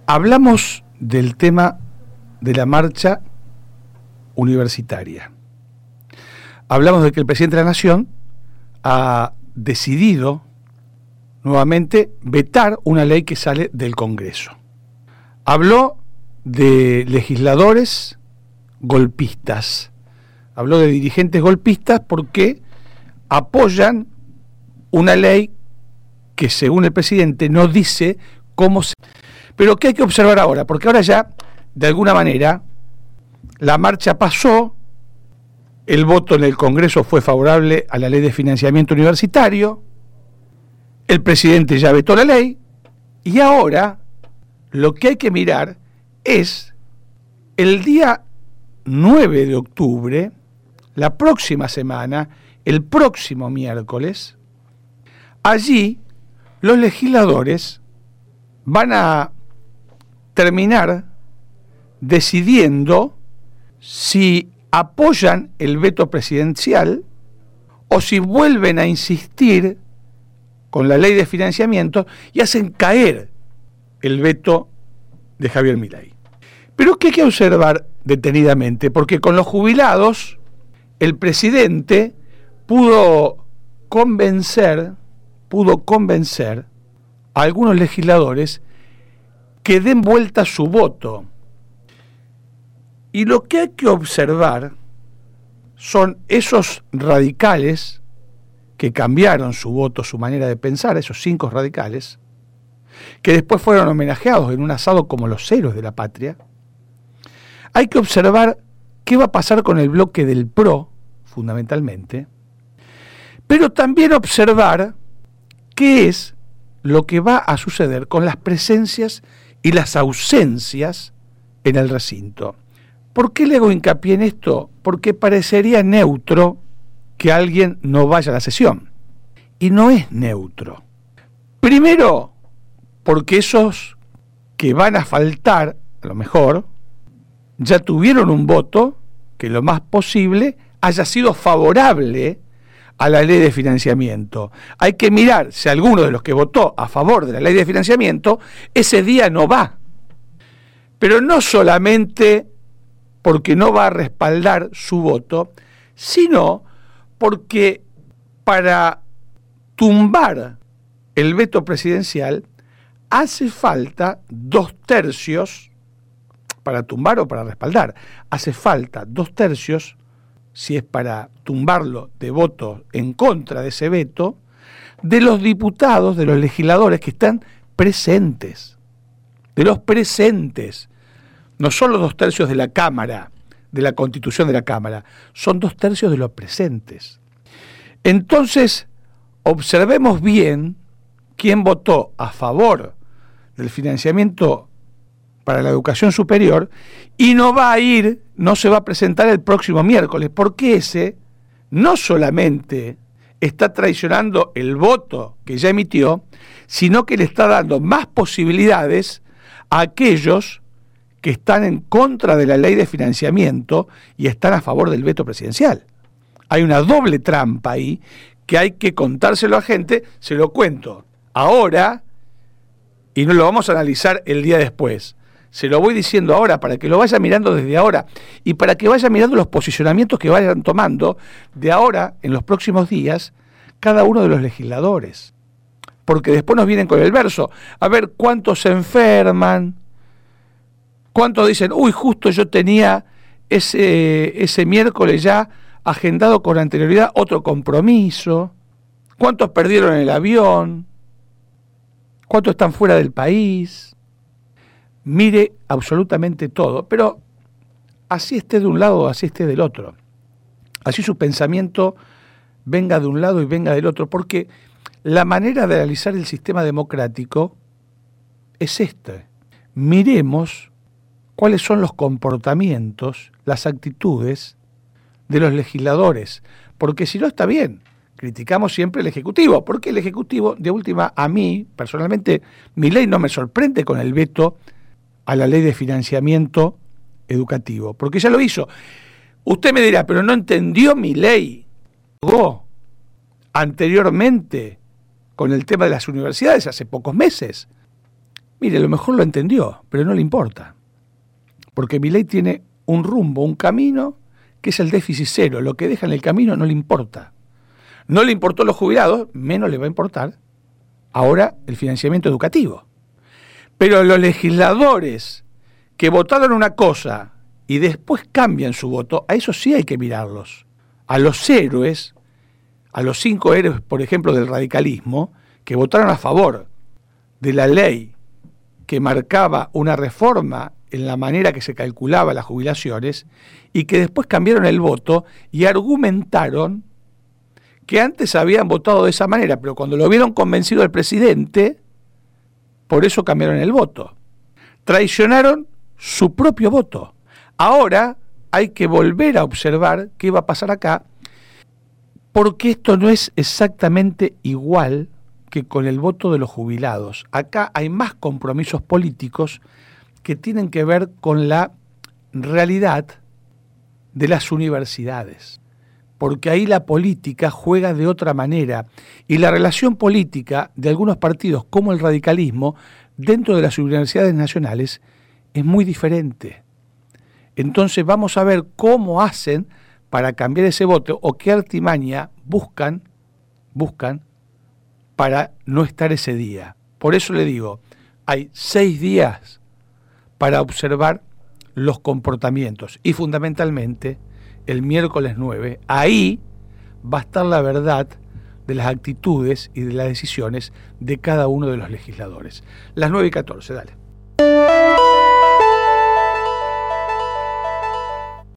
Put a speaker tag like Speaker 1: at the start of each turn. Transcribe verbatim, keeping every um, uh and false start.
Speaker 1: Hablamos del tema de la marcha universitaria. Hablamos de que el presidente de la Nación ha decidido nuevamente vetar una ley que sale del Congreso. Habló de legisladores golpistas, habló de dirigentes golpistas porque apoyan una ley que, según el presidente, no dice cómo se... Pero ¿qué hay que observar ahora? Porque ahora ya, de alguna manera, la marcha pasó, el voto en el Congreso fue favorable a la ley de financiamiento universitario, el presidente ya vetó la ley, y ahora lo que hay que mirar es el día nueve de octubre, la próxima semana, el próximo miércoles. Allí los legisladores van a terminar decidiendo si apoyan el veto presidencial o si vuelven a insistir con la ley de financiamiento y hacen caer el veto de Javier Milei. Pero ¿qué hay que observar detenidamente? Porque con los jubilados el presidente pudo convencer, pudo convencer a algunos legisladores que den vuelta su voto. Y lo que hay que observar son esos radicales que cambiaron su voto, su manera de pensar, esos cinco radicales, que después fueron homenajeados en un asado como los héroes de la patria. Hay que observar qué va a pasar con el bloque del P R O, fundamentalmente, pero también observar qué es lo que va a suceder con las presencias y las ausencias en el recinto. ¿Por qué le hago hincapié en esto? Porque parecería neutro que alguien no vaya a la sesión. Y no es neutro. Primero, porque esos que van a faltar, a lo mejor, ya tuvieron un voto que lo más posible haya sido favorable a la ley de financiamiento. Hay que mirar si alguno de los que votó a favor de la ley de financiamiento ese día no va. Pero no solamente porque no va a respaldar su voto, sino porque para tumbar el veto presidencial hace falta dos tercios, para tumbar o para respaldar, hace falta dos tercios, si es para tumbarlo de votos en contra de ese veto, de los diputados, de los legisladores que están presentes, de los presentes. No son los dos tercios de la Cámara, de la Constitución de la Cámara, son dos tercios de los presentes. Entonces, observemos bien quién votó a favor del financiamiento para la educación superior y no va a ir, no se va a presentar el próximo miércoles, porque ese no solamente está traicionando el voto que ya emitió, sino que le está dando más posibilidades a aquellos que están en contra de la ley de financiamiento y están a favor del veto presidencial. Hay una doble trampa ahí que hay que contárselo a gente, se lo cuento ahora y no lo vamos a analizar el día después. Se lo voy diciendo ahora para que lo vaya mirando desde ahora y para que vaya mirando los posicionamientos que vayan tomando de ahora en los próximos días cada uno de los legisladores. Porque después nos vienen con el verso, a ver cuántos se enferman, cuántos dicen, uy, justo yo tenía ese, ese miércoles ya agendado con anterioridad otro compromiso, cuántos perdieron el avión, cuántos están fuera del país. Mire absolutamente todo, pero así esté de un lado o así esté del otro. Así su pensamiento venga de un lado y venga del otro, porque la manera de analizar el sistema democrático es esta. Miremos cuáles son los comportamientos, las actitudes de los legisladores, porque si no está bien, criticamos siempre el Ejecutivo, porque el Ejecutivo, de última, a mí, personalmente, Milei no me sorprende con el veto a la ley de financiamiento educativo, porque ya lo hizo. Usted me dirá, pero no entendió Milei. Jugó anteriormente con el tema de las universidades hace pocos meses. Mire, a lo mejor lo entendió, pero no le importa. Porque Milei tiene un rumbo, un camino, que es el déficit cero. Lo que deja en el camino no le importa. No le importó a los jubilados, menos le va a importar ahora el financiamiento educativo. Pero los legisladores que votaron una cosa y después cambian su voto, a eso sí hay que mirarlos. A los héroes, a los cinco héroes, por ejemplo, del radicalismo, que votaron a favor de la ley que marcaba una reforma en la manera que se calculaba las jubilaciones y que después cambiaron el voto y argumentaron que antes habían votado de esa manera, pero cuando lo vieron convencido al presidente, por eso cambiaron el voto. Traicionaron su propio voto. Ahora hay que volver a observar qué va a pasar acá, porque esto no es exactamente igual que con el voto de los jubilados. Acá hay más compromisos políticos que tienen que ver con la realidad de las universidades, porque ahí la política juega de otra manera y la relación política de algunos partidos como el radicalismo dentro de las universidades nacionales es muy diferente. Entonces vamos a ver cómo hacen para cambiar ese voto o qué artimaña buscan, buscan para no estar ese día. Por eso le digo, hay seis días para observar los comportamientos y fundamentalmente el miércoles nueve, ahí va a estar la verdad de las actitudes y de las decisiones de cada uno de los legisladores. Las nueve y catorce, dale.